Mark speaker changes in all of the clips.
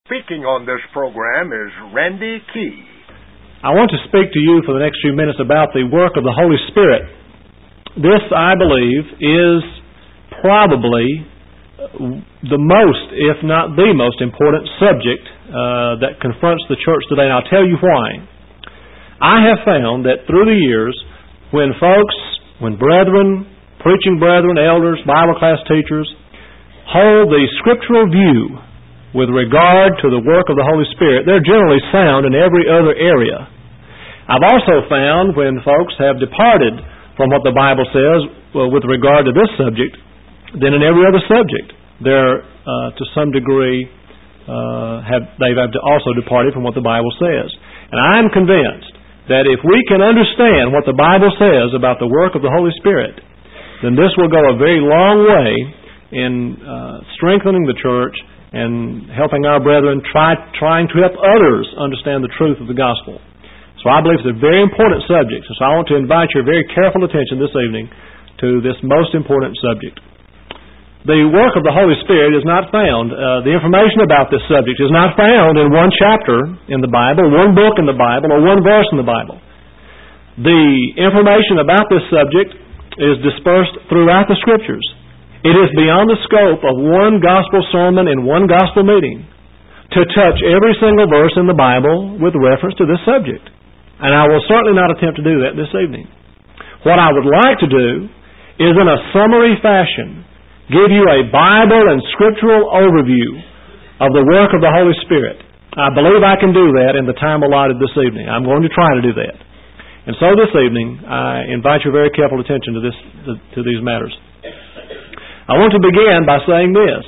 Speaker 1: Speaking on this program is Randy Key.
Speaker 2: I want to speak to you for the next few minutes about the work of the Holy Spirit. This, I believe, is probably the most, if not the most important subject that confronts the church today, and I'll tell you why. I have found that through the years, when brethren, preaching brethren, elders, Bible class teachers, hold the scriptural view with regard to the work of the Holy Spirit, they're generally sound in every other area. I've also found when folks have departed from what the Bible says with regard to this subject, then in every other subject, they're to some degree they've also departed from what the Bible says. And I'm convinced that if we can understand what the Bible says about the work of the Holy Spirit, then this will go a very long way in strengthening the church and helping our brethren trying to help others understand the truth of the gospel. So I believe it's a very important subject. So I want to invite your very careful attention this evening to this most important subject. The work of the Holy Spirit is not found, the information about this subject is not found in one chapter in the Bible, one book in the Bible, or one verse in the Bible. The information about this subject is dispersed throughout the Scriptures. It is beyond the scope of one gospel sermon in one gospel meeting to touch every single verse in the Bible with reference to this subject. And I will certainly not attempt to do that this evening. What I would like to do is in a summary fashion give you a Bible and scriptural overview of the work of the Holy Spirit. I believe I can do that in the time allotted this evening. I'm going to try to do that. And so this evening, I invite your very careful attention to these matters. I want to begin by saying this.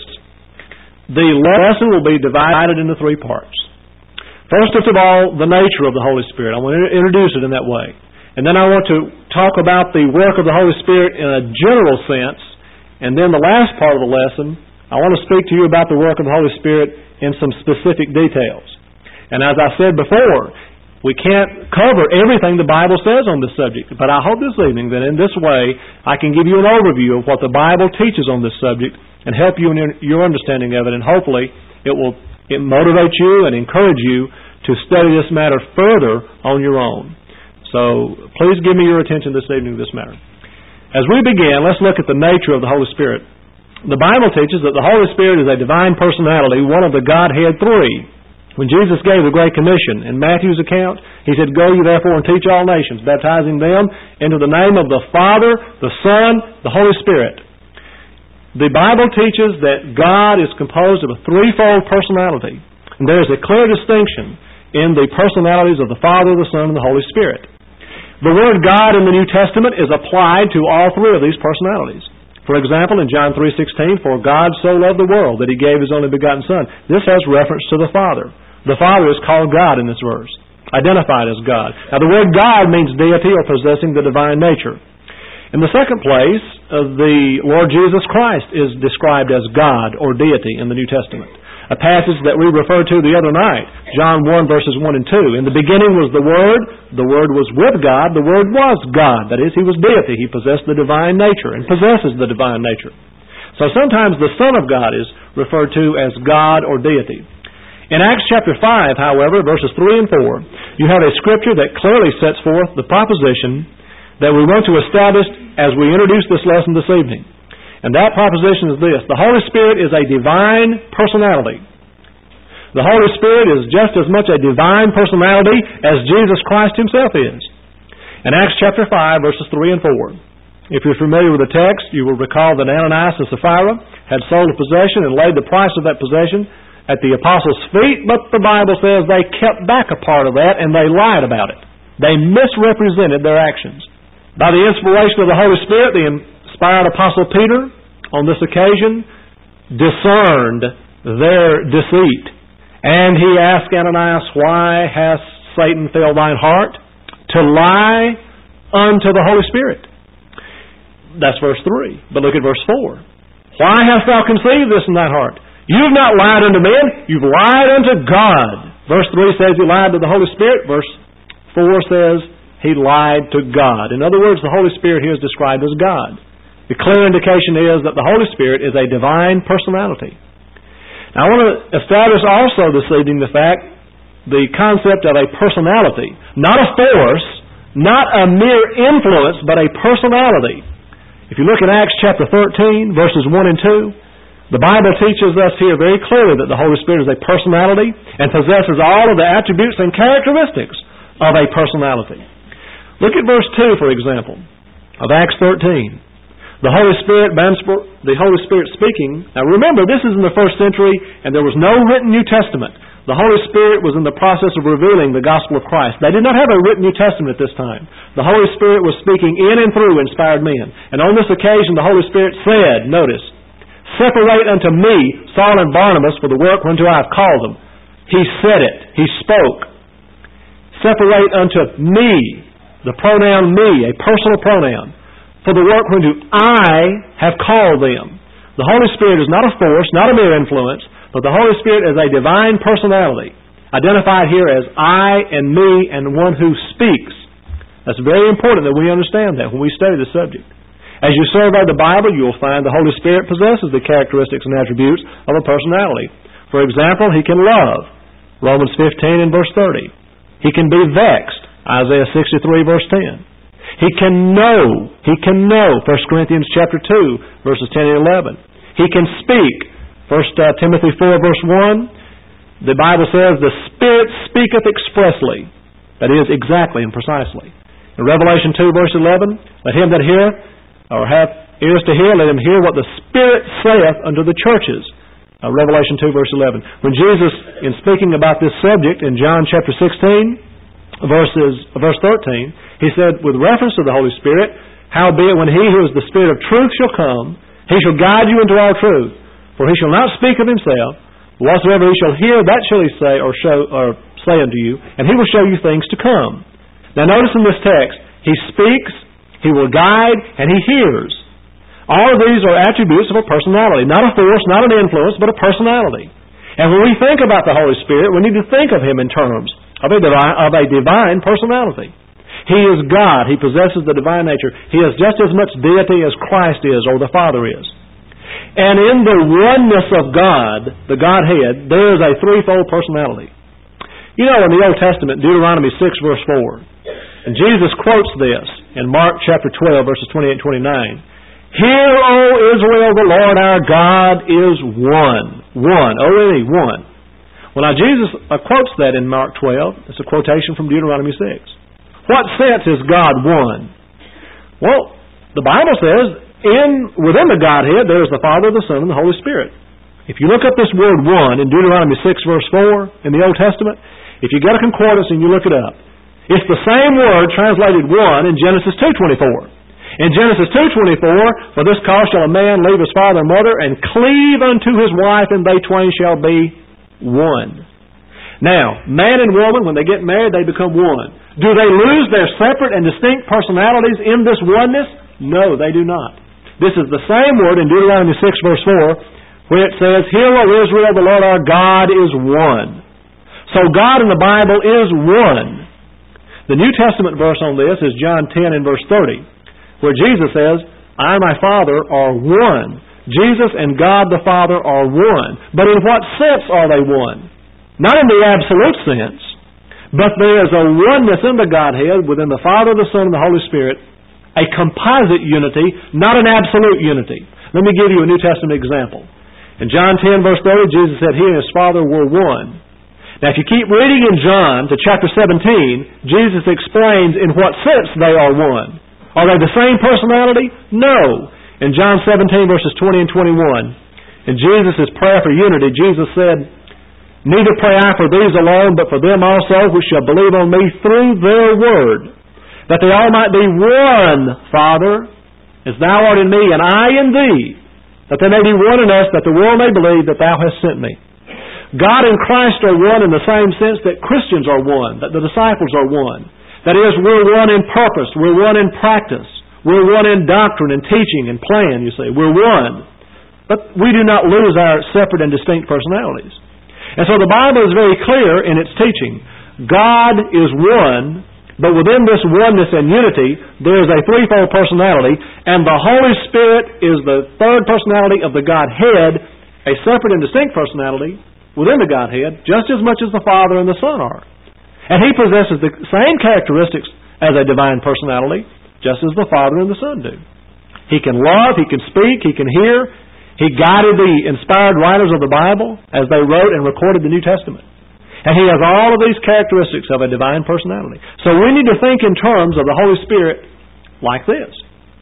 Speaker 2: The lesson will be divided into three parts. First of all, the nature of the Holy Spirit. I want to introduce it in that way. And then I want to talk about the work of the Holy Spirit in a general sense. And then the last part of the lesson, I want to speak to you about the work of the Holy Spirit in some specific details. And as I said before, we can't cover everything the Bible says on this subject, but I hope this evening that in this way I can give you an overview of what the Bible teaches on this subject and help you in your understanding of it, and hopefully it motivate you and encourage you to study this matter further on your own. So please give me your attention this evening to this matter. As we begin, let's look at the nature of the Holy Spirit. The Bible teaches that the Holy Spirit is a divine personality, one of the Godhead three. When Jesus gave the Great Commission in Matthew's account, He said, "Go ye therefore and teach all nations, baptizing them into the name of the Father, the Son, the Holy Spirit." The Bible teaches that God is composed of a threefold personality. And there is a clear distinction in the personalities of the Father, the Son, and the Holy Spirit. The word God in the New Testament is applied to all three of these personalities. For example, in John 3:16, "For God so loved the world that He gave His only begotten Son." This has reference to the Father. The Father is called God in this verse, identified as God. Now the word God means deity or possessing the divine nature. In the second place, the Lord Jesus Christ is described as God or deity in the New Testament. A passage that we referred to the other night, John 1 verses 1 and 2. "In the beginning was the Word was with God, the Word was God." That is, He was deity. He possessed the divine nature and possesses the divine nature. So sometimes the Son of God is referred to as God or deity. In Acts chapter 5, however, verses 3 and 4, you have a scripture that clearly sets forth the proposition that we want to establish as we introduce this lesson this evening. And that proposition is this: the Holy Spirit is a divine personality. The Holy Spirit is just as much a divine personality as Jesus Christ Himself is. In Acts chapter 5, verses 3 and 4, if you're familiar with the text, you will recall that Ananias and Sapphira had sold a possession and laid the price of that possession at the apostles' feet, but the Bible says they kept back a part of that and they lied about it. They misrepresented their actions. By the inspiration of the Holy Spirit, the inspired apostle Peter, on this occasion, discerned their deceit. And he asked Ananias, "Why hath Satan filled thine heart to lie unto the Holy Spirit?" That's verse 3. But look at verse 4. "Why hast thou conceived this in thy heart? You've not lied unto men, you've lied unto God." Verse 3 says he lied to the Holy Spirit. Verse 4 says he lied to God. In other words, the Holy Spirit here is described as God. The clear indication is that the Holy Spirit is a divine personality. Now, I want to establish also this evening the concept of a personality. Not a force, not a mere influence, but a personality. If you look at Acts chapter 13, verses 1 and 2, the Bible teaches us here very clearly that the Holy Spirit is a personality and possesses all of the attributes and characteristics of a personality. Look at verse 2, for example, of Acts 13. The Holy Spirit speaking. Now remember, this is in the first century, and there was no written New Testament. The Holy Spirit was in the process of revealing the gospel of Christ. They did not have a written New Testament at this time. The Holy Spirit was speaking in and through inspired men. And on this occasion, the Holy Spirit said, notice, "Separate unto me Saul and Barnabas for the work whereunto I have called them." He said it. He spoke. Separate unto me, the pronoun me, a personal pronoun, for the work whereunto I have called them. The Holy Spirit is not a force, not a mere influence, but the Holy Spirit is a divine personality, identified here as I and me and one who speaks. That's very important that we understand that when we study the subject. As you survey the Bible, you will find the Holy Spirit possesses the characteristics and attributes of a personality. For example, He can love, Romans 15 and verse 30. He can be vexed, Isaiah 63 verse 10. He can know, 1 Corinthians chapter 2, verses 10 and 11. He can speak, 1 Timothy 4, verse 1, the Bible says, "The Spirit speaketh expressly," that is, exactly and precisely. In Revelation 2, verse 11, "Let him that hear, or hath ears to hear, let him hear what the Spirit saith unto the churches." Revelation 2, verse 11. When Jesus, in speaking about this subject in John chapter 16, verse 13, He said, with reference to the Holy Spirit, "Howbeit when He who is the Spirit of truth shall come, He shall guide you into all truth. For He shall not speak of Himself, but whatsoever He shall hear, that shall He say or say unto you, and He will show you things to come." Now notice in this text, He speaks, He will guide, and He hears. All of these are attributes of a personality. Not a force, not an influence, but a personality. And when we think about the Holy Spirit, we need to think of Him in terms of a divine personality. He is God. He possesses the divine nature. He is just as much deity as Christ is, or the Father is. And in the oneness of God, the Godhead, there is a threefold personality. You know, in the Old Testament, Deuteronomy 6, verse 4, and Jesus quotes this in Mark chapter 12, verses 28 and 29. "Hear, O Israel, the Lord our God is one." One. O-N-E, one. Well, now Jesus quotes that in Mark 12. It's a quotation from Deuteronomy 6. What sense is God one? Well, the Bible says, within the Godhead, there is the Father, the Son, and the Holy Spirit. If you look up this word one in Deuteronomy 6, verse 4 in the Old Testament, if you get a concordance and you look it up, it's the same word translated one in Genesis 2:24. In Genesis 2:24, "For this cause shall a man leave his father and mother, and cleave unto his wife, and they twain shall be one." Now, man and woman, when they get married, they become one. Do they lose their separate and distinct personalities in this oneness? No, they do not. This is the same word in Deuteronomy 6, verse 4, where it says, "Hear, O Israel, the Lord our God is one." So God in the Bible is one. The New Testament verse on this is John 10 and verse 30, where Jesus says, "I and my Father are one." Jesus and God the Father are one. But in what sense are they one? Not in the absolute sense, but there is a oneness in the Godhead within the Father, the Son, and the Holy Spirit, a composite unity, not an absolute unity. Let me give you a New Testament example. In John 10, verse 30, Jesus said He and His Father were one. Now, if you keep reading in John to chapter 17, Jesus explains in what sense they are one. Are they the same personality? No. In John 17, verses 20 and 21, in Jesus' prayer for unity, Jesus said, "Neither pray I for these alone, but for them also which shall believe on me through their word, that they all might be one, Father, as Thou art in me, and I in Thee, that they may be one in us, that the world may believe that Thou hast sent me." God and Christ are one in the same sense that Christians are one, that the disciples are one. That is, we're one in purpose, we're one in practice, we're one in doctrine and teaching and plan, you see. We're one. But we do not lose our separate and distinct personalities. And so the Bible is very clear in its teaching. God is one, but within this oneness and unity, there is a threefold personality, and the Holy Spirit is the third personality of the Godhead, a separate and distinct personality within the Godhead, just as much as the Father and the Son are. And He possesses the same characteristics as a divine personality, just as the Father and the Son do. He can love, He can speak, He can hear. He guided the inspired writers of the Bible as they wrote and recorded the New Testament. And He has all of these characteristics of a divine personality. So we need to think in terms of the Holy Spirit like this.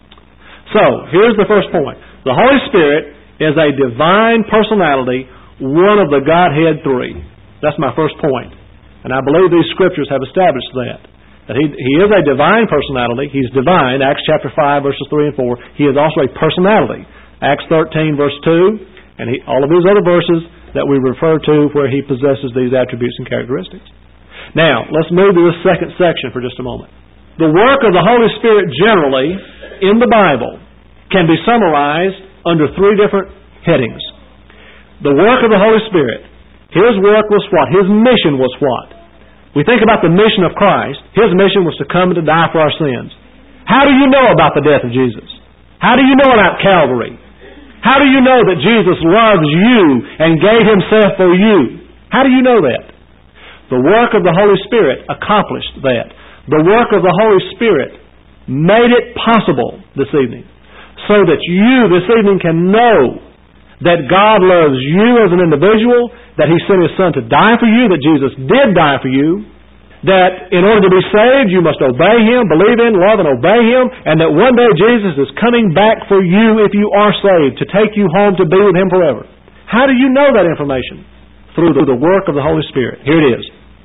Speaker 2: So, here's the first point. The Holy Spirit is a divine personality, one of the Godhead three. That's my first point. And I believe these Scriptures have established that. That He is a divine personality. He's divine, Acts chapter 5, verses 3 and 4. He is also a personality. Acts 13, verse 2, and all of these other verses that we refer to where He possesses these attributes and characteristics. Now, let's move to this second section for just a moment. The work of the Holy Spirit generally in the Bible can be summarized under three different headings. The work of the Holy Spirit. His work was what? His mission was what? We think about the mission of Christ. His mission was to come and to die for our sins. How do you know about the death of Jesus? How do you know about Calvary? How do you know that Jesus loves you and gave Himself for you? How do you know that? The work of the Holy Spirit accomplished that. The work of the Holy Spirit made it possible this evening so that you this evening can know that God loves you as an individual, that He sent His Son to die for you, that Jesus did die for you, that in order to be saved, you must obey Him, believe in, love, and obey Him, and that one day Jesus is coming back for you if you are saved, to take you home to be with Him forever. How do you know that information? Through the work of the Holy Spirit. Here it is.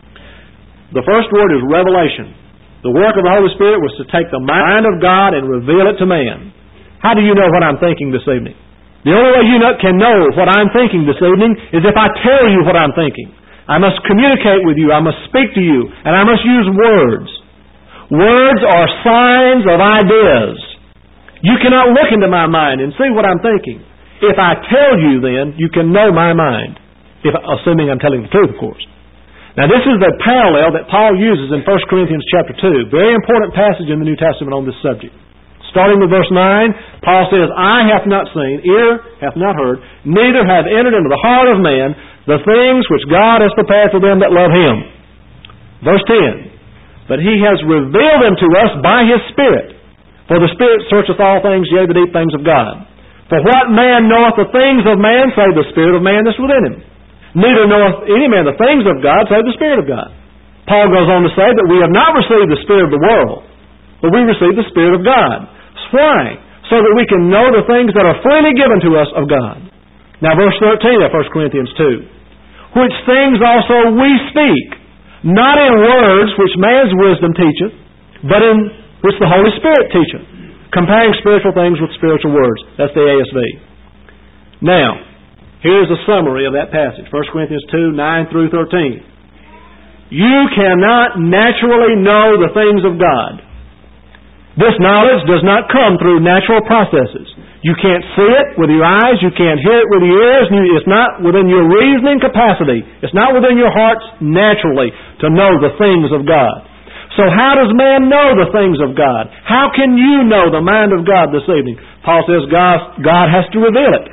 Speaker 2: The first word is revelation. The work of the Holy Spirit was to take the mind of God and reveal it to man. How do you know what I'm thinking this evening? The only way you can know what I'm thinking this evening is if I tell you what I'm thinking. I must communicate with you. I must speak to you. And I must use words. Words are signs of ideas. You cannot look into my mind and see what I'm thinking. If I tell you, then, you can know my mind. Assuming I'm telling the truth, of course. Now, this is the parallel that Paul uses in 1 Corinthians chapter 2. Very important passage in the New Testament on this subject. Starting with verse 9, Paul says, "Eye hath not seen, ear hath not heard, neither hath entered into the heart of man the things which God has prepared for them that love Him." Verse 10, "But He has revealed them to us by His Spirit. For the Spirit searcheth all things, yea, the deep things of God. For what man knoweth the things of man, save the Spirit of man that's within him? Neither knoweth any man the things of God, save the Spirit of God." Paul goes on to say that we have not received the spirit of the world, but we receive the Spirit of God. Why? So that we can know the things that are freely given to us of God. Now verse 13 of 1 Corinthians 2. "Which things also we speak, not in words which man's wisdom teacheth, but in which the Holy Spirit teacheth, comparing spiritual things with spiritual words." That's the ASV. Now, here's a summary of that passage. 1 Corinthians 2, 9 through 13. You cannot naturally know the things of God. This knowledge does not come through natural processes. You can't see it with your eyes. You can't hear it with your ears. It's not within your reasoning capacity. It's not within your hearts naturally to know the things of God. So how does man know the things of God? How can you know the mind of God this evening? Paul says God has to reveal it.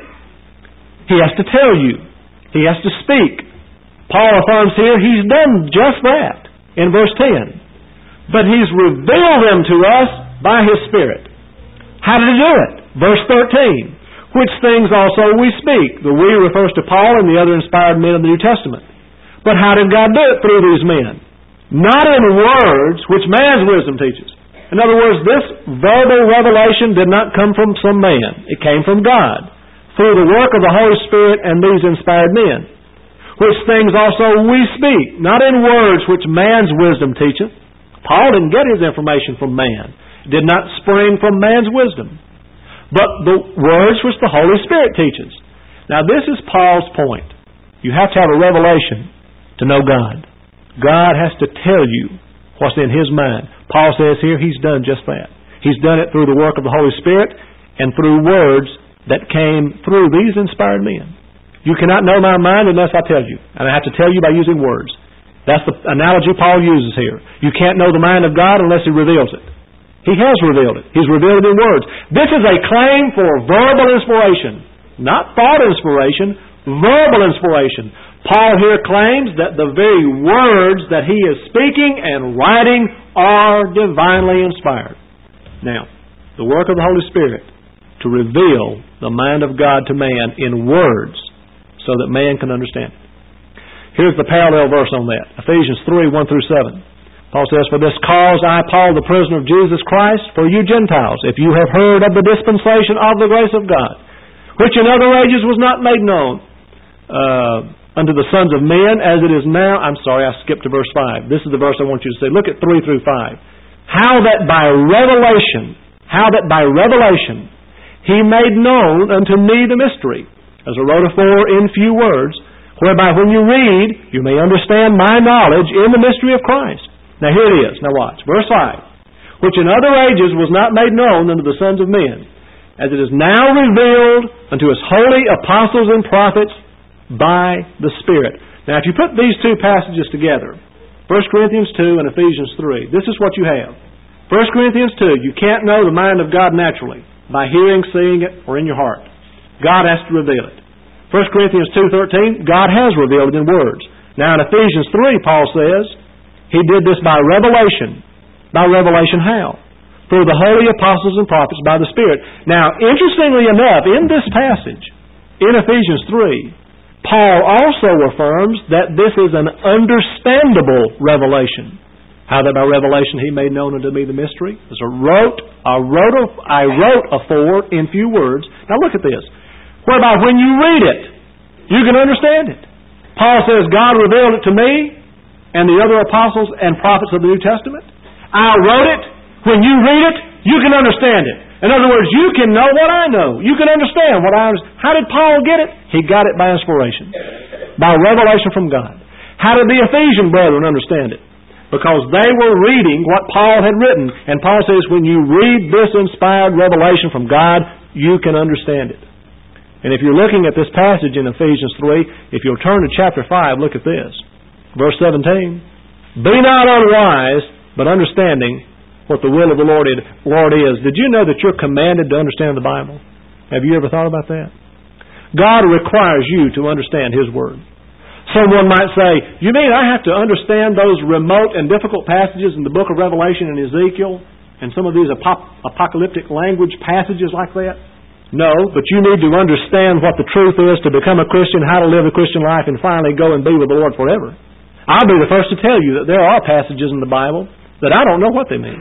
Speaker 2: He has to tell you. He has to speak. Paul affirms here He's done just that in verse 10. But He's revealed them to us by His Spirit. How did He do it? Verse 13. "Which things also we speak." The "we" refers to Paul and the other inspired men of the New Testament. But how did God do it through these men? Not in words which man's wisdom teaches. In other words, this verbal revelation did not come from some man. It came from God through the work of the Holy Spirit and these inspired men. "Which things also we speak, not in words which man's wisdom teacheth." Paul didn't get his information from man. It did not spring from man's wisdom, but the words which the Holy Spirit teaches. Now this is Paul's point. You have to have a revelation to know God. God has to tell you what's in His mind. Paul says here He's done just that. He's done it through the work of the Holy Spirit and through words that came through these inspired men. You cannot know my mind unless I tell you. And I have to tell you by using words. That's the analogy Paul uses here. You can't know the mind of God unless He reveals it. He has revealed it. He's revealed it in words. This is a claim for verbal inspiration. Not thought inspiration, Verbal inspiration. Paul here claims that the very words that he is speaking and writing are divinely inspired. Now, the work of the Holy Spirit to reveal the mind of God to man in words so that man can understand it. Here's the parallel verse on that. Ephesians 3, 1 through 7. Paul says, "For this cause I, Paul, the prisoner of Jesus Christ, for you Gentiles, if you have heard of the dispensation of the grace of God, which in other ages was not made known unto the sons of men, as it is now." I'm sorry, I skipped to verse 5. This is the verse I want you to say. Look at 3 through 5. How that by revelation he made known unto me the mystery, as I wrote afore in few words, whereby when you read, you may understand my knowledge in the mystery of Christ. Now here it is. Now watch. Verse 5. Which in other ages was not made known unto the sons of men, as it is now revealed unto his holy apostles and prophets by the Spirit. Now if you put these two passages together, 1 Corinthians 2 and Ephesians 3, this is what you have. 1 Corinthians 2, you can't know the mind of God naturally by hearing, seeing it, or in your heart. God has to reveal it. 1 Corinthians 2:13, God has revealed it in words. Now in Ephesians 3, Paul says, he did this by revelation. By revelation how? Through the holy apostles and prophets by the Spirit. Now, interestingly enough, in this passage, in Ephesians 3, Paul also affirms that this is an understandable revelation. How that by revelation he made known unto me the mystery? As I wrote afore in few words. Now look at this. Whereby when you read it, you can understand it. Paul says, God revealed it to me and the other apostles and prophets of the New Testament. I wrote it. When you read it, you can understand it. In other words, you can know what I know. You can understand what I understand. How did Paul get it? He got it by inspiration. By revelation from God. How did the Ephesian brethren understand it? Because they were reading what Paul had written. And Paul says, when you read this inspired revelation from God, you can understand it. And if you're looking at this passage in Ephesians 3, if you'll turn to chapter 5, look at this. Verse 17. Be not unwise, but understanding what the will of the Lord is. Did you know that you're commanded to understand the Bible? Have you ever thought about that? God requires you to understand His Word. Someone might say, you mean I have to understand those remote and difficult passages in the book of Revelation and Ezekiel and some of these apocalyptic language passages like that? No, but you need to understand what the truth is to become a Christian, how to live the Christian life, and finally go and be with the Lord forever. I'll be the first to tell you that there are passages in the Bible that I don't know what they mean.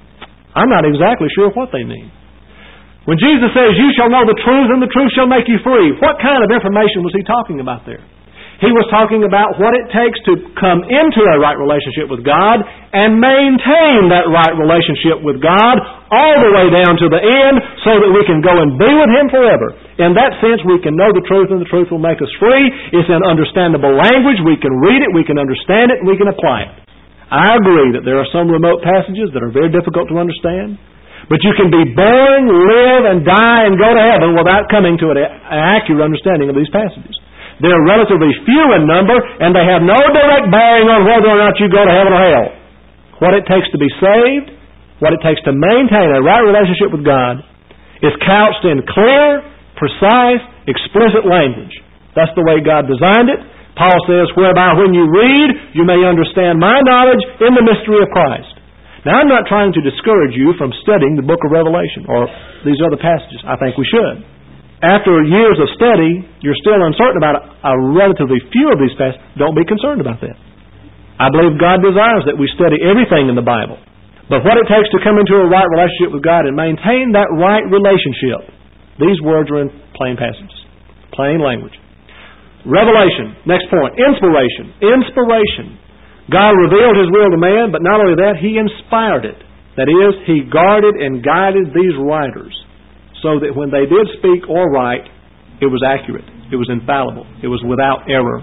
Speaker 2: I'm not exactly sure what they mean. When Jesus says, you shall know the truth and the truth shall make you free, what kind of information was He talking about there? He was talking about what it takes to come into a right relationship with God and maintain that right relationship with God all the way down to the end so that we can go and be with Him forever. In that sense, we can know the truth and the truth will make us free. It's in understandable language. We can read it, we can understand it, and we can apply it. I agree that there are some remote passages that are very difficult to understand, but you can be born, live, and die and go to heaven without coming to an accurate understanding of these passages. They're relatively few in number, and they have no direct bearing on whether or not you go to heaven or hell. What it takes to be saved, what it takes to maintain a right relationship with God, is couched in clear, precise, explicit language. That's the way God designed it. Paul says, whereby when you read, you may understand my knowledge in the mystery of Christ. Now, I'm not trying to discourage you from studying the book of Revelation or these other passages. I think we should. After years of study, you're still uncertain about a relatively few of these passages. Don't be concerned about that. I believe God desires that we study everything in the Bible. But what it takes to come into a right relationship with God and maintain that right relationship, these words are in plain passages, plain language. Revelation, next point, inspiration. Inspiration. God revealed His will to man, but not only that, He inspired it. That is, He guarded and guided these writers so that when they did speak or write, it was accurate, it was infallible, it was without error.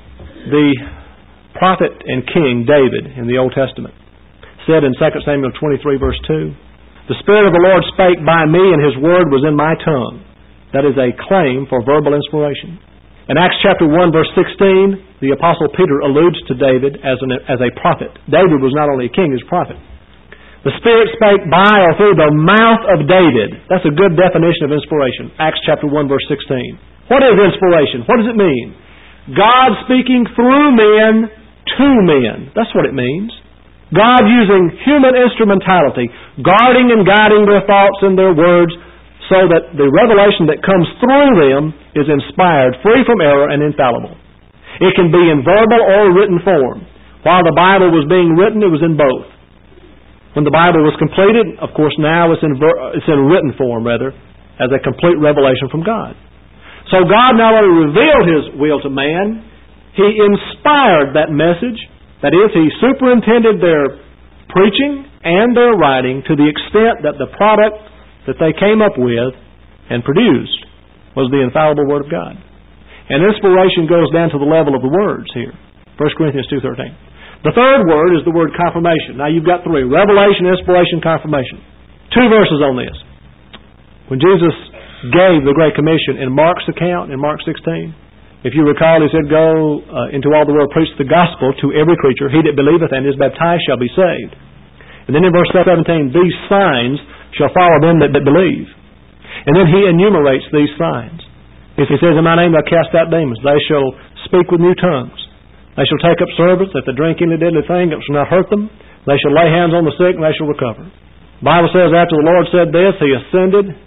Speaker 2: The prophet and king David in the Old Testament said in 2 Samuel 23 verse 2, the Spirit of the Lord spake by me and His word was in my tongue. That is a claim for verbal inspiration. In Acts chapter 1 verse 16, the Apostle Peter alludes to David as a prophet. David was not only a king, he was a prophet. The Spirit spake by or through the mouth of David. That's a good definition of inspiration. Acts chapter 1 verse 16. What is inspiration? What does it mean? God speaking through men to men. That's what it means. God using human instrumentality, guarding and guiding their thoughts and their words so that the revelation that comes through them is inspired, free from error, and infallible. It can be in verbal or written form. While the Bible was being written, it was in both. When the Bible was completed, of course, now it's in written form, rather, as a complete revelation from God. So God not only revealed His will to man, He inspired that message. That is, He superintended their preaching and their writing to the extent that the product that they came up with and produced was the infallible Word of God. And inspiration goes down to the level of the words here. 1 Corinthians 2:13. The third word is the word confirmation. Now you've got three: revelation, inspiration, confirmation. 2 verses on this. When Jesus gave the Great Commission in Mark's account, in Mark 16, if you recall, He said, "Go into all the world, preach the gospel to every creature. He that believeth and is baptized shall be saved." And then in verse 17, "These signs shall follow them that believe." And then He enumerates these signs. If He says, "In my name they'll cast out demons. They shall speak with new tongues. They shall take up serpents. If they drink any deadly thing, it shall not hurt them. They shall lay hands on the sick, and they shall recover." The Bible says after the Lord said this, He ascended.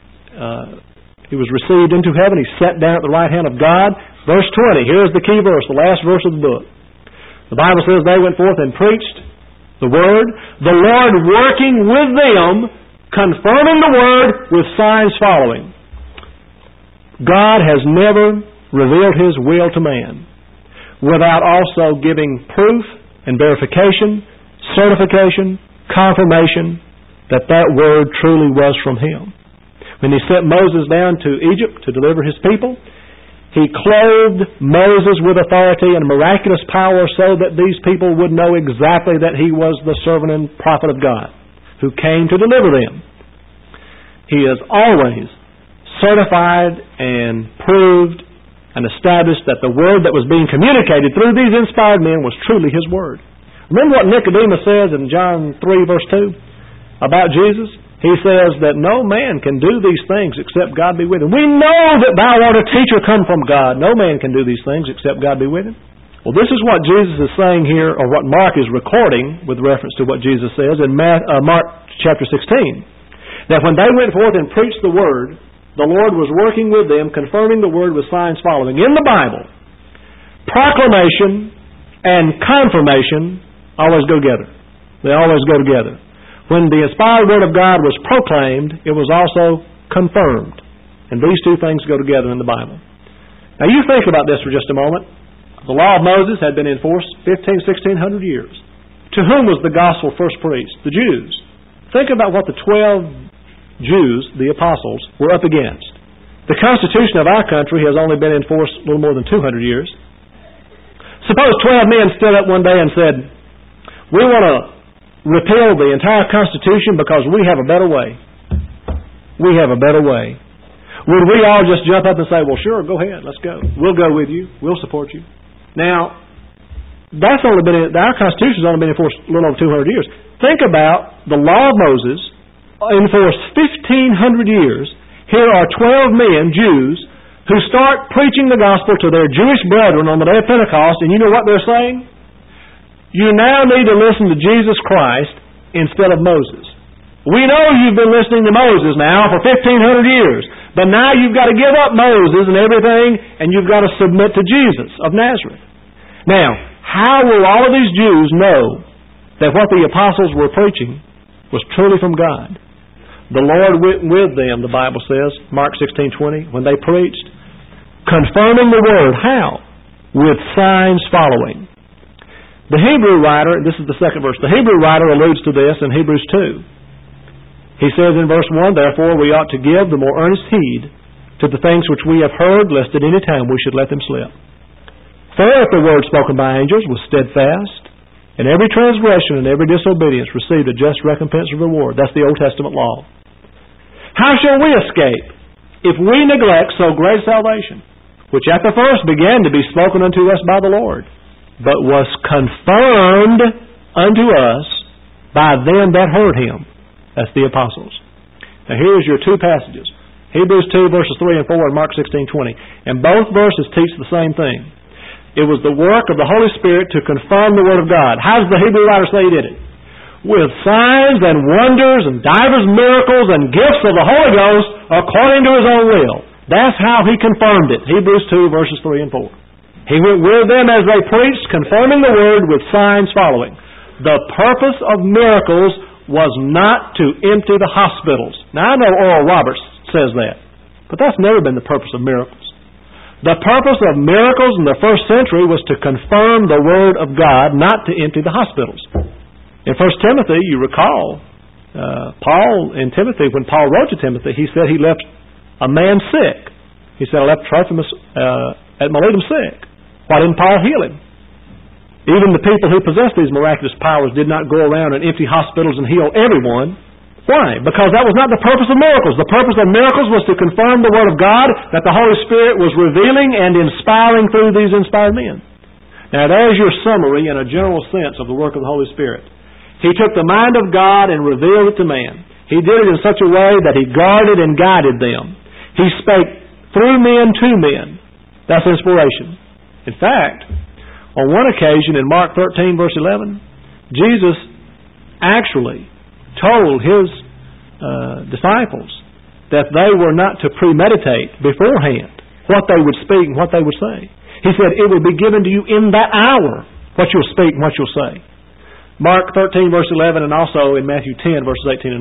Speaker 2: He was received into heaven. He sat down at the right hand of God. Verse 20, here's the key verse, the last verse of the book. The Bible says they went forth and preached the Word, the Lord working with them, confirming the Word with signs following. God has never revealed His will to man without also giving proof and verification, certification, confirmation that that Word truly was from Him. When He sent Moses down to Egypt to deliver His people, He clothed Moses with authority and miraculous power so that these people would know exactly that he was the servant and prophet of God who came to deliver them. He has always certified and proved and established that the Word that was being communicated through these inspired men was truly His Word. Remember what Nicodemus says in John 3 verse 2 about Jesus? He says that no man can do these things except God be with him. We know that thou art a teacher come from God. No man can do these things except God be with him. Well, this is what Jesus is saying here, or what Mark is recording with reference to what Jesus says in Mark chapter 16. That when they went forth and preached the Word, the Lord was working with them, confirming the Word with signs following. In the Bible, proclamation and confirmation always go together. They always go together. When the inspired Word of God was proclaimed, it was also confirmed. And these two things go together in the Bible. Now you think about this for just a moment. The law of Moses had been in force 1,500, 1,600 years. To whom was the gospel first preached? The Jews. Think about what the 12 Jews, the apostles, were up against. The Constitution of our country has only been in force a little more than 200 years. Suppose 12 men stood up one day and said, "We want to repeal the entire Constitution because we have a better way. We have a better way." Would we all just jump up and say, "Well, sure, go ahead, let's go. We'll go with you. We'll support you"? Now, our Constitution's only been in force a little over 200 years. Think about the law of Moses in force 1,500 years. Here are 12 men, Jews, who start preaching the gospel to their Jewish brethren on the day of Pentecost, and you know what they're saying? You now need to listen to Jesus Christ instead of Moses. We know you've been listening to Moses now for 1,500 years, but now you've got to give up Moses and everything, and you've got to submit to Jesus of Nazareth. Now, how will all of these Jews know that what the apostles were preaching was truly from God? The Lord went with them, the Bible says, Mark 16:20, when they preached, confirming the Word. How? With signs following. The Hebrew writer, this is the second verse, the Hebrew writer alludes to this in Hebrews 2. He says in verse 1, "Therefore we ought to give the more earnest heed to the things which we have heard, lest at any time we should let them slip. For if the word spoken by angels was steadfast, and every transgression and every disobedience received a just recompense of reward." That's the Old Testament law. "How shall we escape if we neglect so great salvation, which at the first began to be spoken unto us by the Lord, but was confirmed unto us by them that heard him." That's the apostles. Now here's your two passages. Hebrews 2 verses 3 and 4 and Mark 16:20. And both verses teach the same thing. It was the work of the Holy Spirit to confirm the Word of God. How does the Hebrew writer say he did it? With signs and wonders and divers miracles and gifts of the Holy Ghost according to His own will. That's how He confirmed it. Hebrews 2 verses 3 and 4. He went with them as they preached, confirming the Word with signs following. The purpose of miracles was not to empty the hospitals. Now I know Oral Roberts says that, but that's never been the purpose of miracles. The purpose of miracles in the first century was to confirm the Word of God, not to empty the hospitals. In 1 Timothy, you recall, Paul in Timothy, when Paul wrote to Timothy, he said he left a man sick. He said, I left Trophimus at Miletum sick. Why didn't Paul heal him? Even the people who possessed these miraculous powers did not go around and empty hospitals and heal everyone. Why? Because that was not the purpose of miracles. The purpose of miracles was to confirm the Word of God that the Holy Spirit was revealing and inspiring through these inspired men. Now there's your summary in a general sense of the work of the Holy Spirit. He took the mind of God and revealed it to man. He did it in such a way that He guarded and guided them. He spake through men to men. That's inspiration. In fact, on one occasion in Mark 13 verse 11, Jesus actually told His disciples that they were not to premeditate beforehand what they would speak and what they would say. He said, it will be given to you in that hour what you'll speak and what you'll say. Mark 13 verse 11 and also in Matthew 10 verses 18 and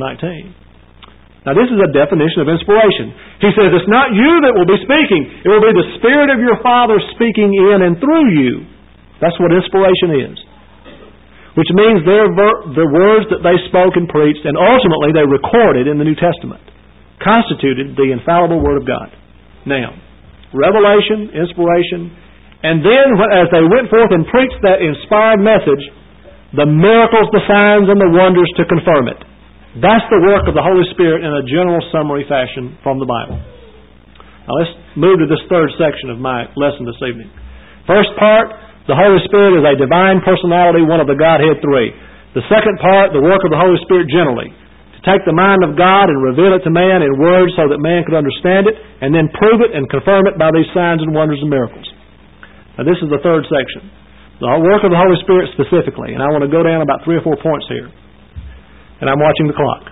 Speaker 2: 19. Now this is a definition of inspiration. He says, it's not you that will be speaking. It will be the Spirit of your Father speaking in and through you. That's what inspiration is. Which means the words that they spoke and preached and ultimately they recorded in the New Testament constituted the infallible Word of God. Now, revelation, inspiration, and then as they went forth and preached that inspired message, the miracles, the signs, and the wonders to confirm it. That's the work of the Holy Spirit in a general summary fashion from the Bible. Now let's move to this third section of my lesson this evening. First part, the Holy Spirit is a divine personality, one of the Godhead three. The second part, the work of the Holy Spirit generally. To take the mind of God and reveal it to man in words so that man could understand it, and then prove it and confirm it by these signs and wonders and miracles. Now this is the third section. The work of the Holy Spirit specifically. And I want to go down about 3 or 4 points here. And I'm watching the clock.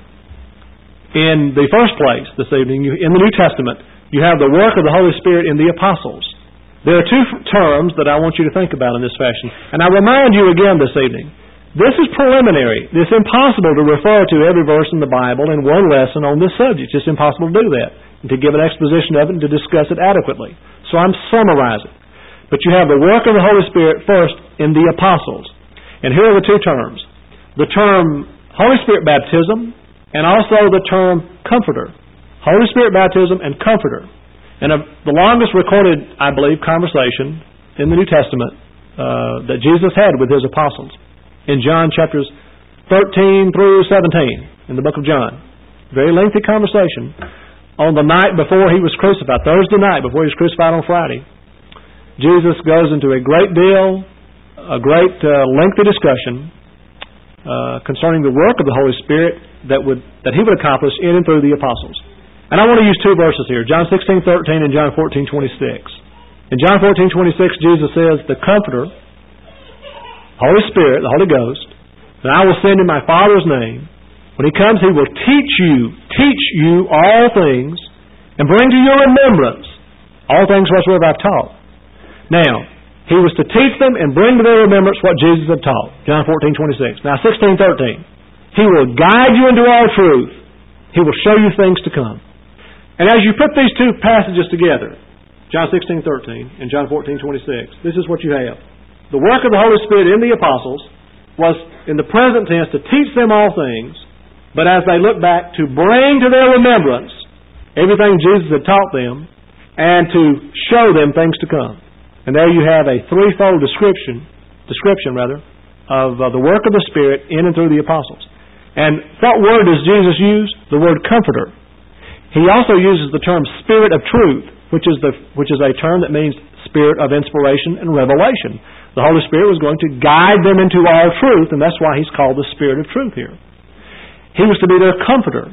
Speaker 2: In the first place this evening, in the New Testament, you have the work of the Holy Spirit in the apostles. There are 2 terms that I want you to think about in this fashion. And I remind you again this evening, this is preliminary. It's impossible to refer to every verse in the Bible in one lesson on this subject. It's impossible to do that, and to give an exposition of it and to discuss it adequately. So I'm summarizing. But you have the work of the Holy Spirit first in the apostles. And here are the 2 terms. The term Holy Spirit baptism and also the term comforter. Holy Spirit baptism and comforter. And the longest recorded, I believe, conversation in the New Testament that Jesus had with His apostles in John chapters 13 through 17 in the book of John. Very lengthy conversation on the night before He was crucified, Thursday night before He was crucified on Friday. Jesus goes into a great lengthy discussion concerning the work of the Holy Spirit that He would accomplish in and through the apostles. And I want to use 2 verses here, John 16:13 and John 14:26. In John 14:26, Jesus says, the Comforter, Holy Spirit, the Holy Ghost, that I will send in my Father's name. When He comes, He will teach you all things, and bring to your remembrance all things whatsoever I've taught. Now, He was to teach them and bring to their remembrance what Jesus had taught. John 14:26. Now 16:13. He will guide you into all truth. He will show you things to come. And as you put these 2 passages together, John 16:13 and John 14:26, this is what you have. The work of the Holy Spirit in the apostles was in the present tense to teach them all things, but as they look back, to bring to their remembrance everything Jesus had taught them and to show them things to come. And there you have a 3-fold description of the work of the Spirit in and through the apostles. And what word does Jesus use? The word comforter. He also uses the term Spirit of truth, which is a term that means spirit of inspiration and revelation. The Holy Spirit was going to guide them into all truth, and that's why He's called the Spirit of truth here. He was to be their comforter.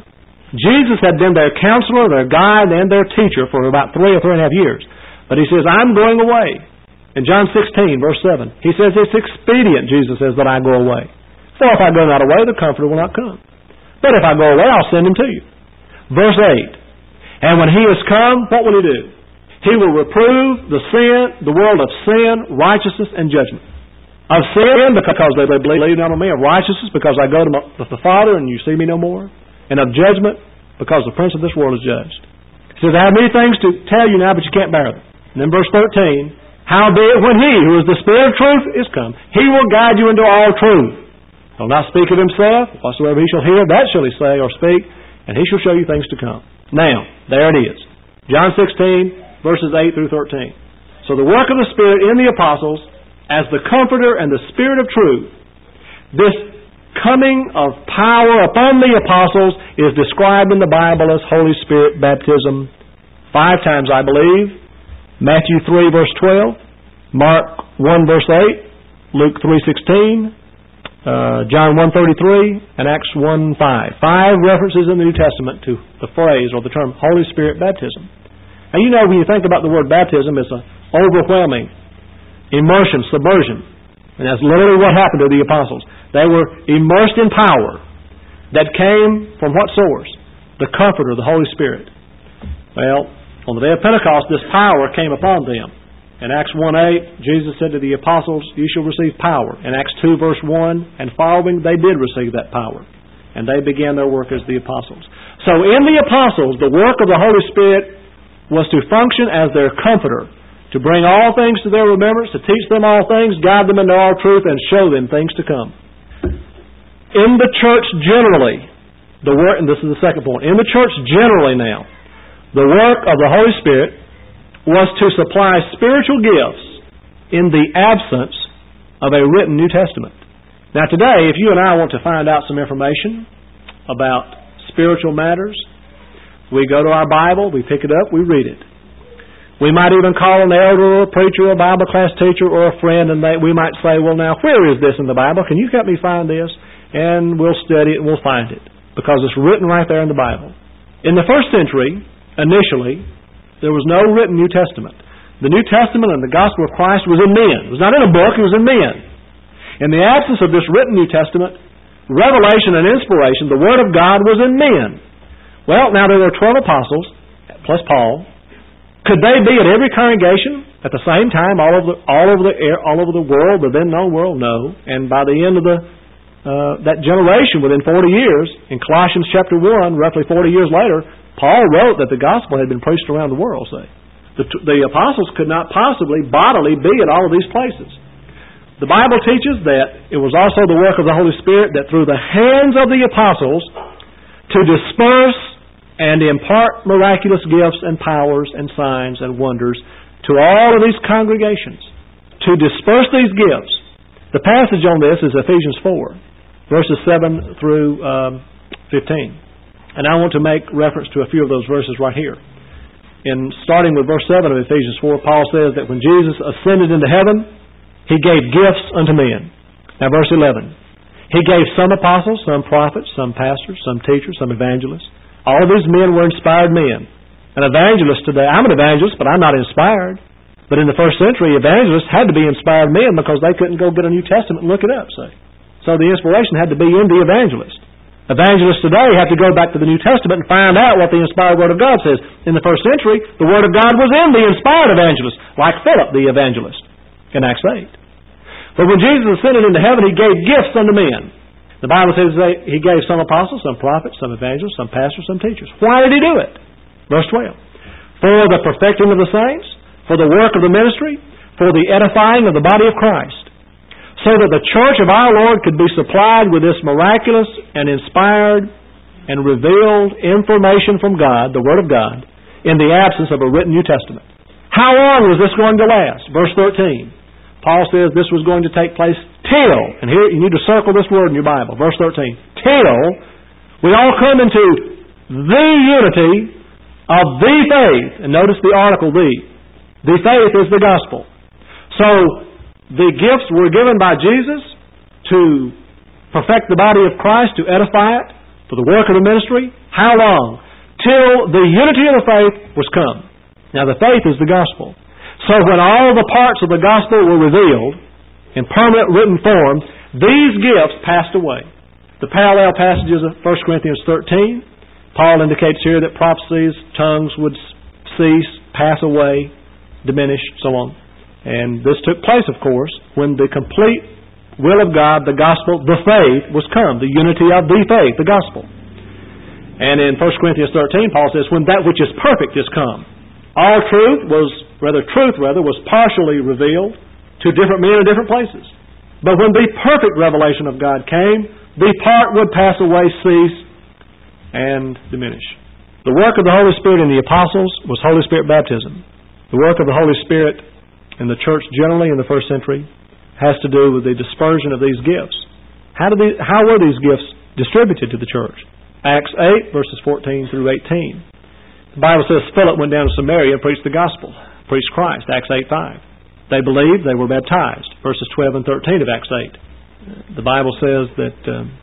Speaker 2: Jesus had been their counselor, their guide, and their teacher for about 3 or 3.5 years. But He says, I'm going away. In John 16, verse 7, He says, it's expedient, Jesus says, that I go away. For if I go not away, the Comforter will not come. But if I go away, I'll send Him to you. Verse 8, and when He is come, what will He do? He will reprove the world of sin, righteousness, and judgment. Of sin, because they believe not on me. Of righteousness, because I go to the Father and you see me no more. And of judgment, because the prince of this world is judged. He says, I have many things to tell you now, but you can't bear them. And then verse 13, howbeit when He, who is the Spirit of truth, is come, He will guide you into all truth. He will not speak of Himself. Whatsoever He shall hear, that shall He say or speak, and He shall show you things to come. Now, there it is. John 16, verses 8 through 13. So the work of the Spirit in the apostles as the Comforter and the Spirit of truth, this coming of power upon the apostles is described in the Bible as Holy Spirit baptism 5 times, I believe. Matthew 3, verse 12, Mark 1, verse 8, Luke 3:16, John 1:33, and Acts 1:5. 5 references in the New Testament to the phrase or the term Holy Spirit baptism. And you know, when you think about the word baptism, it's an overwhelming immersion, submersion. And that's literally what happened to the apostles. They were immersed in power that came from what source? The Comforter, the Holy Spirit. Well, on the day of Pentecost, this power came upon them. In Acts 1:8, Jesus said to the apostles, you shall receive power. In Acts 2, verse 1 and following, they did receive that power. And they began their work as the apostles. So in the apostles, the work of the Holy Spirit was to function as their Comforter, to bring all things to their remembrance, to teach them all things, guide them into all truth, and show them things to come. In the church generally, and this is the second point, in the church generally now, the work of the Holy Spirit was to supply spiritual gifts in the absence of a written New Testament. Now today, if you and I want to find out some information about spiritual matters, we go to our Bible, we pick it up, we read it. We might even call an elder or a preacher or a Bible class teacher or a friend, and we might say, well, now, where is this in the Bible? Can you help me find this? And we'll study it and we'll find it, because it's written right there in the Bible. In the first century, initially, there was no written New Testament. The New Testament and the gospel of Christ was in men. It was not in a book, it was in men. In the absence of this written New Testament, revelation and inspiration, the Word of God was in men. Well, now there were 12 apostles, plus Paul. Could they be at every congregation at the same time all over the world, the then known world? No. And by the end of that generation, within 40 years, in Colossians chapter 1, roughly 40 years later, Paul wrote that the gospel had been preached around the world. The apostles could not possibly bodily be at all of these places. The Bible teaches that it was also the work of the Holy Spirit that through the hands of the apostles to disperse and impart miraculous gifts and powers and signs and wonders to all of these congregations. To disperse these gifts. The passage on this is Ephesians 4, verses 7 through 15. And I want to make reference to a few of those verses right here. In starting with verse 7 of Ephesians 4, Paul says that when Jesus ascended into heaven, He gave gifts unto men. Now verse 11. He gave some apostles, some prophets, some pastors, some teachers, some evangelists. All of these men were inspired men. An evangelist today, I'm an evangelist, but I'm not inspired. But in the first century, evangelists had to be inspired men because they couldn't go get a New Testament and look it up, say. So the inspiration had to be in the evangelist. Evangelists today have to go back to the New Testament and find out what the inspired Word of God says. In the first century, the Word of God was in the inspired evangelist, like Philip the evangelist in Acts 8. But when Jesus ascended into heaven, He gave gifts unto men. The Bible says that He gave some apostles, some prophets, some evangelists, some pastors, some teachers. Why did He do it? Verse 12. For the perfecting of the saints, for the work of the ministry, for the edifying of the body of Christ, so that the church of our Lord could be supplied with this miraculous and inspired and revealed information from God, the Word of God, in the absence of a written New Testament. How long was this going to last? Verse 13. Paul says this was going to take place till, and here you need to circle this word in your Bible, verse 13, till we all come into the unity of the faith. And notice the article the. The faith is the gospel. So the gifts were given by Jesus to perfect the body of Christ, to edify it, for the work of the ministry, How long? Till the unity of the faith was come. Now the faith is the gospel. So when all the parts of the gospel were revealed in permanent written form, these gifts passed away. The parallel passages of 1 Corinthians 13, Paul indicates here that prophecies, tongues would cease, pass away, diminish, so on. And this took place, of course, when the complete will of God, the gospel, the faith, was come. The unity of the faith, the gospel. And in 1 Corinthians 13, Paul says, when that which is perfect is come. All truth was partially revealed to different men in different places. But when the perfect revelation of God came, the part would pass away, cease, and diminish. The work of the Holy Spirit in the apostles was Holy Spirit baptism. The work of the Holy Spirit in the church generally in the first century has to do with the dispersion of these gifts. How were these gifts distributed to the church? Acts 8, verses 14 through 18. The Bible says Philip went down to Samaria and preached the gospel, preached Christ, Acts 8:5. They believed, they were baptized, verses 12 and 13 of Acts 8. The Bible says that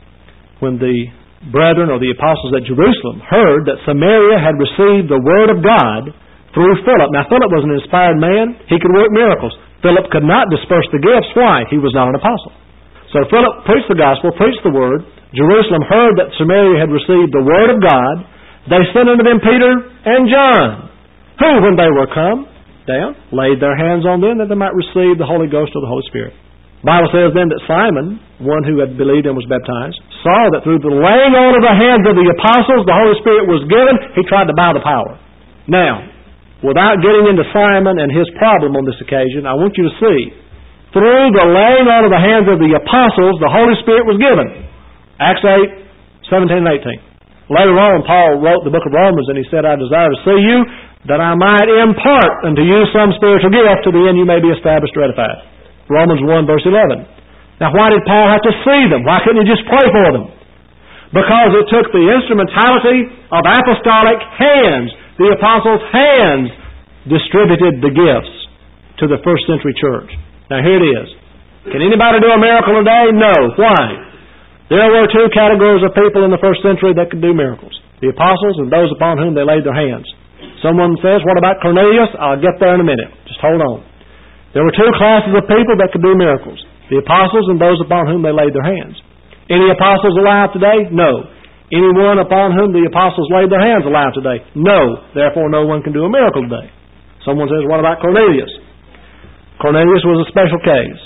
Speaker 2: when the brethren or the apostles at Jerusalem heard that Samaria had received the word of God through Philip. Now Philip was an inspired man. He could work miracles. Philip could not disperse the gifts. Why? He was not an apostle. So Philip preached the gospel, preached the word. Jerusalem heard that Samaria had received the word of God. They sent unto them Peter and John, who, when they were come down, laid their hands on them that they might receive the Holy Ghost or the Holy Spirit. The Bible says then that Simon, one who had believed and was baptized, saw that through the laying on of the hands of the apostles the Holy Spirit was given. He tried to buy the power. Now, without getting into Simon and his problem on this occasion, I want you to see, through the laying on of the hands of the apostles, the Holy Spirit was given. Acts 8, 17 and 18. Later on, Paul wrote the book of Romans, and he said, I desire to see you, that I might impart unto you some spiritual gift, to the end you may be established or edified. Romans 1, verse 11. Now, why did Paul have to see them? Why couldn't he just pray for them? Because it took the instrumentality of apostolic hands. The apostles' hands distributed the gifts to the first century church. Now, here it is. Can anybody do a miracle today? No. Why? There were two categories of people in the first century that could do miracles. The apostles and those upon whom they laid their hands. Someone says, what about Cornelius? I'll get there in a minute. Just hold on. There were two classes of people that could do miracles. The apostles and those upon whom they laid their hands. Any apostles alive today? No. Anyone upon whom the apostles laid their hands alive today? No. Therefore, no one can do a miracle today. Someone says, what about Cornelius? Cornelius was a special case.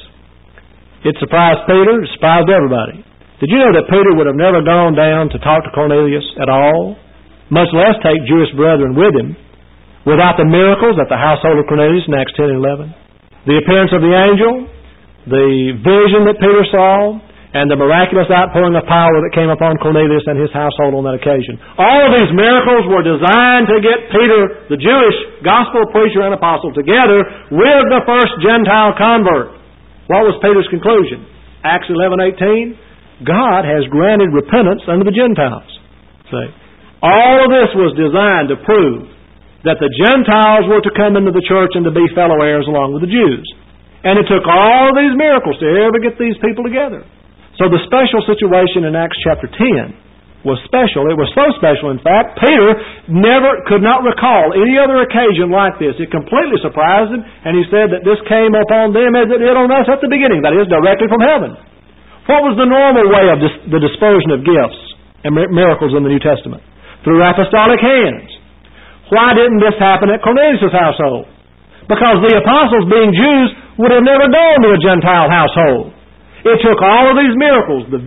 Speaker 2: It surprised Peter. It surprised everybody. Did you know that Peter would have never gone down to talk to Cornelius at all, much less take Jewish brethren with him, without the miracles at the household of Cornelius in Acts 10 and 11? The appearance of the angel, the vision that Peter saw, and the miraculous outpouring of power that came upon Cornelius and his household on that occasion. All of these miracles were designed to get Peter, the Jewish gospel preacher and apostle, together with the first Gentile convert. What was Peter's conclusion? Acts 11:18. God has granted repentance unto the Gentiles. See? All of this was designed to prove that the Gentiles were to come into the church and to be fellow heirs along with the Jews. And it took all of these miracles to ever get these people together. So the special situation in Acts chapter 10 was special. It was so special, in fact, Peter could not recall any other occasion like this. It completely surprised him, and he said that this came upon them as it did on us at the beginning, that is, directly from heaven. What was the normal way of the dispersion of gifts and miracles in the New Testament? Through apostolic hands. Why didn't this happen at Cornelius' household? Because the apostles, being Jews, would have never gone to a Gentile household. It took all of these miracles, the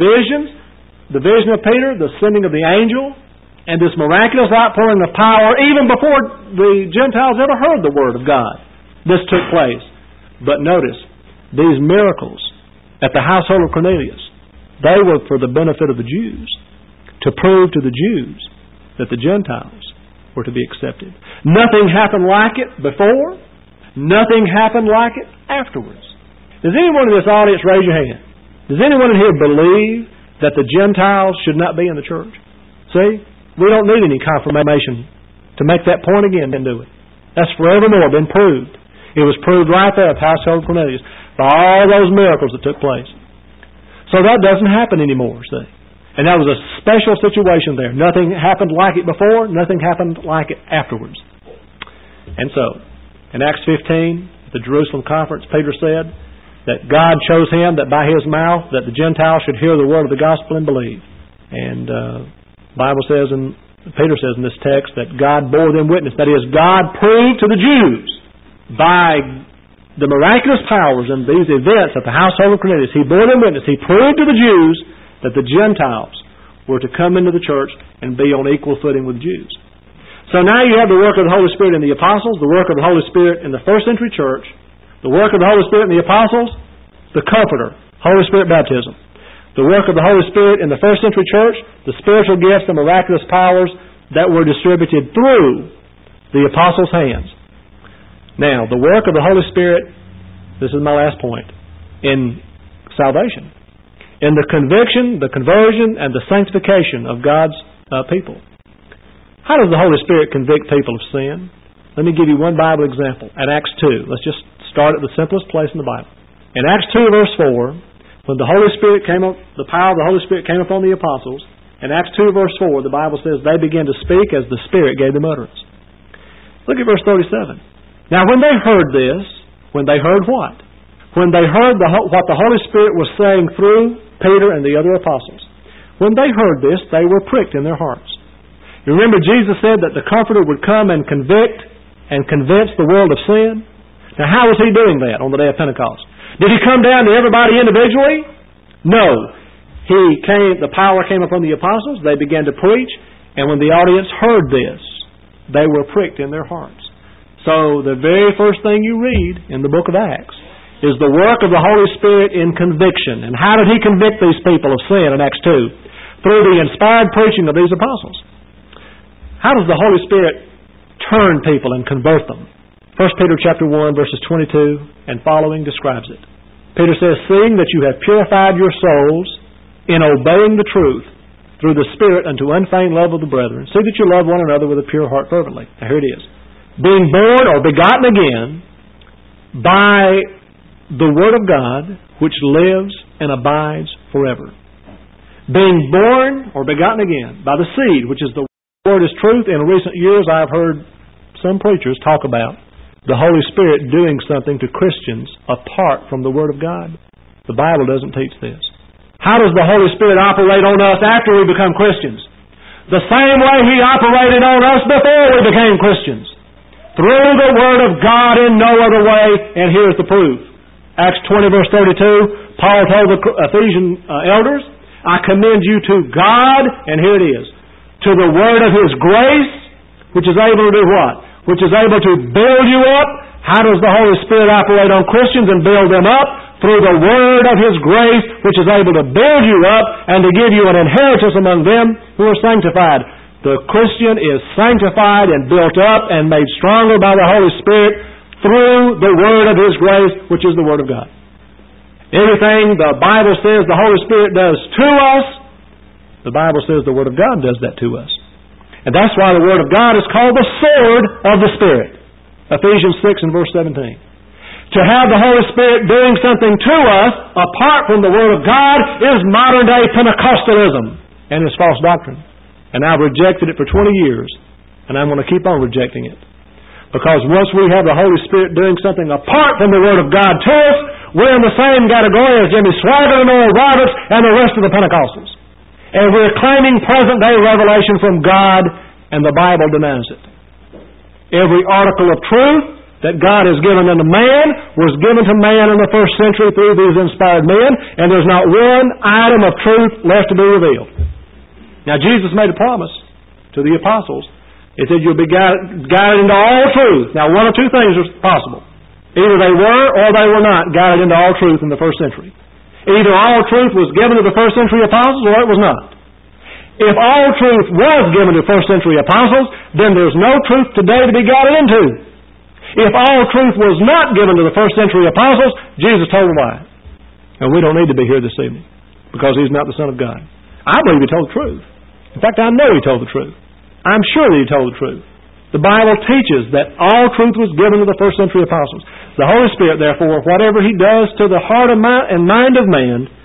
Speaker 2: vision of Peter, the sending of the angel, and this miraculous outpouring of power, even before the Gentiles ever heard the Word of God. This took place. But notice, these miracles at the household of Cornelius, they were for the benefit of the Jews, to prove to the Jews that the Gentiles were to be accepted. Nothing happened like it before. Nothing happened like it afterwards. Does anyone in this audience raise your hand? Does anyone in here believe that the Gentiles should not be in the church? See? We don't need any confirmation to make that point again and do it. That's forevermore been proved. It was proved right there at the household of Cornelius by all those miracles that took place. So that doesn't happen anymore, see? And that was a special situation there. Nothing happened like it before. Nothing happened like it afterwards. And so, in Acts 15, the Jerusalem conference, Peter said that God chose him that by his mouth that the Gentiles should hear the word of the gospel and believe. And Bible says, and Peter says in this text, that God bore them witness. That is, God proved to the Jews by the miraculous powers and these events at the household of Cornelius. He bore them witness. He proved to the Jews that the Gentiles were to come into the church and be on equal footing with Jews. So now you have the work of the Holy Spirit in the apostles, the work of the Holy Spirit in the first century church, the work of the Holy Spirit in the apostles, the Comforter, Holy Spirit baptism. The work of the Holy Spirit in the first century church, the spiritual gifts and miraculous powers that were distributed through the apostles' hands. Now, the work of the Holy Spirit, this is my last point, in salvation. In the conviction, the conversion, and the sanctification of God's people. How does the Holy Spirit convict people of sin? Let me give you one Bible example. At Acts 2, let's just start at the simplest place in the Bible. In Acts 2 verse 4, when the Holy Spirit came up, the power of the Holy Spirit came upon the apostles, in Acts 2 verse 4, the Bible says they began to speak as the Spirit gave them utterance. Look at verse 37. Now when they heard this, when they heard what? When they heard what the Holy Spirit was saying through Peter and the other apostles. When they heard this, they were pricked in their hearts. You remember Jesus said that the Comforter would come and convict and convince the world of sin? Now how was He doing that on the day of Pentecost? Did He come down to everybody individually? No. The power came upon the apostles, they began to preach, and when the audience heard this, they were pricked in their hearts. So the very first thing you read in the book of Acts is the work of the Holy Spirit in conviction. And how did He convict these people of sin in Acts 2? Through the inspired preaching of these apostles. How does the Holy Spirit turn people and convert them? 1 Peter chapter 1 verses 22 and following describes it. Peter says, seeing that you have purified your souls in obeying the truth through the Spirit unto unfeigned love of the brethren, see that you love one another with a pure heart fervently. Now here it is. Being born or begotten again by the Word of God, which lives and abides forever. Being born or begotten again by the seed, which is the Word is truth. In recent years, I've heard some preachers talk about the Holy Spirit doing something to Christians apart from the Word of God. The Bible doesn't teach this. How does the Holy Spirit operate on us after we become Christians? The same way He operated on us before we became Christians. Through the Word of God in no other way, and here's the proof. Acts 20 verse 32, Paul told the Ephesian elders, I commend you to God, and here it is, to the word of His grace, which is able to do what? Which is able to build you up. How does the Holy Spirit operate on Christians and build them up? Through the word of His grace, which is able to build you up and to give you an inheritance among them who are sanctified. The Christian is sanctified and built up and made stronger by the Holy Spirit through the word of His grace, which is the Word of God. Everything the Bible says the Holy Spirit does to us, the Bible says the Word of God does that to us. And that's why the Word of God is called the sword of the Spirit. Ephesians 6 and verse 17. To have the Holy Spirit doing something to us apart from the Word of God is modern day Pentecostalism and is false doctrine. And I've rejected it for 20 years, and I'm going to keep on rejecting it. Because once we have the Holy Spirit doing something apart from the Word of God to us, we're in the same category as Jimmy Swaggart and Oral Roberts and the rest of the Pentecostals. And we're claiming present-day revelation from God, and the Bible denies it. Every article of truth that God has given unto man was given to man in the first century through these inspired men, and there's not one item of truth left to be revealed. Now, Jesus made a promise to the apostles. He said, you'll be guided into all truth. Now, one of two things are possible. Either they were or they were not guided into all truth in the first century. Either all truth was given to the first century apostles or it was not. If all truth was given to first century apostles, then there's no truth today to be guided into. If all truth was not given to the first century apostles, Jesus told them why. And we don't need to be here this evening because He's not the Son of God. I believe He told the truth. In fact, I know He told the truth. I'm sure that He told the truth. The Bible teaches that all truth was given to the first century apostles. The Holy Spirit, therefore, whatever He does to the heart and mind of man,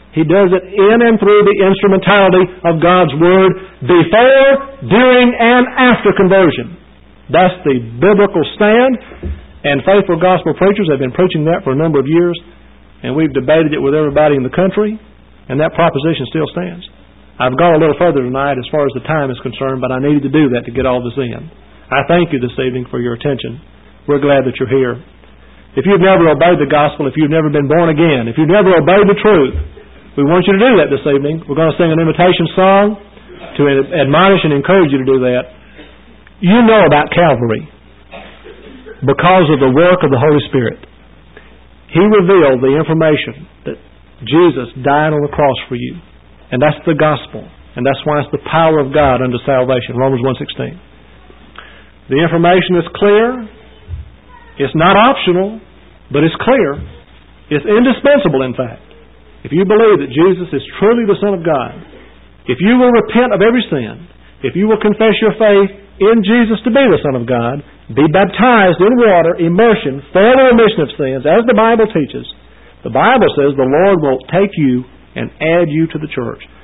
Speaker 2: He does it in and through the instrumentality of God's Word before, during, and after conversion. That's the biblical stand, and faithful gospel preachers have been preaching that for a number of years, and we've debated it with everybody in the country, and that proposition still stands. I've gone a little further tonight as far as the time is concerned, but I needed to do that to get all this in. I thank you this evening for your attention. We're glad that you're here. If you've never obeyed the gospel, if you've never been born again, if you've never obeyed the truth, we want you to do that this evening. We're going to sing an invitation song to admonish and encourage you to do that. You know about Calvary because of the work of the Holy Spirit. He revealed the information that Jesus died on the cross for you. And that's the gospel. And that's why it's the power of God unto salvation. Romans 1:16. The information is clear. It's not optional, but it's clear. It's indispensable, in fact. If you believe that Jesus is truly the Son of God, if you will repent of every sin, if you will confess your faith in Jesus to be the Son of God, be baptized in water, immersion, for the remission of sins, as the Bible teaches, the Bible says the Lord will take you and add you to the church.